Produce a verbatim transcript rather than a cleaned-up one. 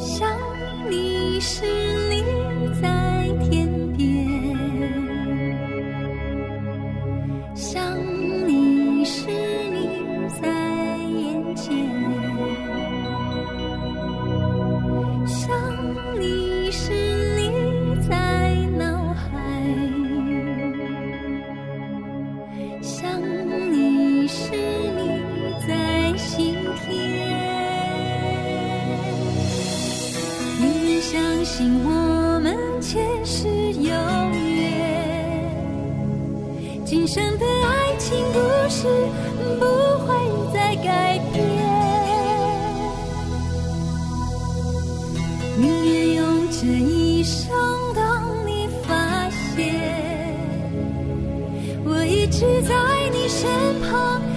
想你时你在天边，想你时你在眼前，想你时你在脑海，想你时你在心田。相信我们前世有缘，今生的爱情故事不会再改变。宁愿用这一生等你发现，我一直在你身旁。